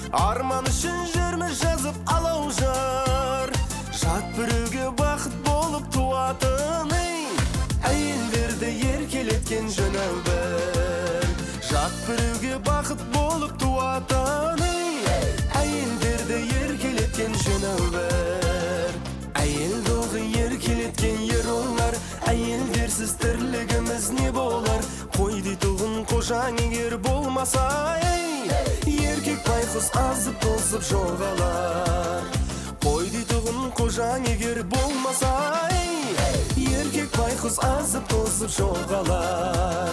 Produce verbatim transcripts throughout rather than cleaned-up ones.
арман үшін жүрміз жазып алау жар. Жат біреуге бақыт болып туатын, әйелдерді еркелеткен жөнәу бір. Жат біреуге бақыт болып туатын, әйелдерді еркелеткен жөнәу бір. Әйел долғы еркелеткен ер оңар, әйелдерсіз тірлігіміз не болар? Қой дейтұғын қожаң егер болмаса, еркек байқұс азып тозып жоғалар. Қой дейтұғын қожаң егер болмаса, еркек байқұс азып тозып жоғалар.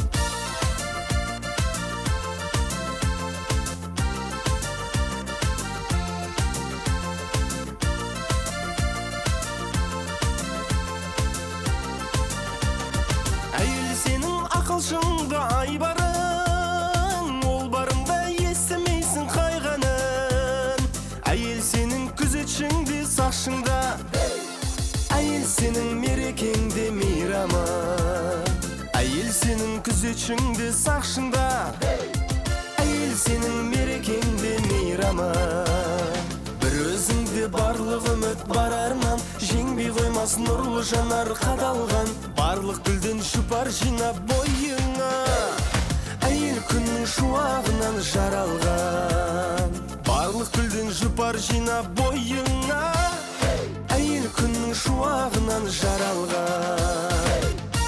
Ақылшыңды айбарың, ол барыңда естімейсің қайғанын. Әйел сенің күзетшіңде сақшыңда, әйел сенің мерекеңде мейрамы. Әйел сенің күзетшіңде сақшыңда, әйел сенің мерекеңде мейрамы. Бір өзіңде барлық үміт бар арман, жеңбей қоймас нұрлы жанар қадалған. Барлық гүлден шұпар жинап бойыңа, әйел күннің шуағынан жаралған. Барлық гүлден шұпар жинап бойыңа, әйел күннің шуағынан жаралған.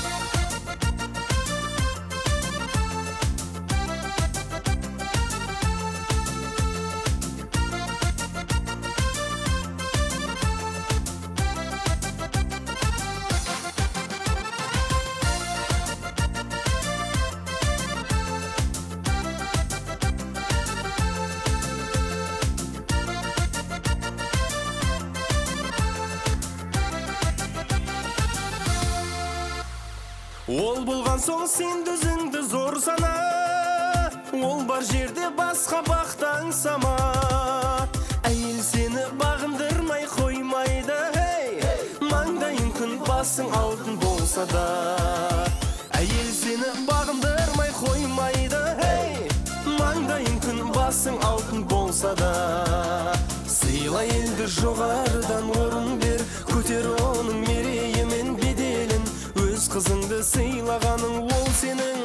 Ол болған соң сен дүзіңді зор сана, ол бар жерде басқа бақты аңсама. Әйел сені бағындырмай қоймайды, маңдайың күн басың алтын болса да. Әйел сені бағындырмай қоймайды, маңдайың күн басың алтын болса да. Сыйла елді жоғарыдан орын бер, көтер оның мерейі мен беделін. Өз қызыңды сыйлағаның ол сенің,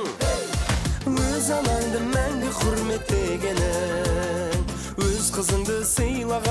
өз анаңды мәңгі құрметтегенің. Өз қызыңды сыйлаған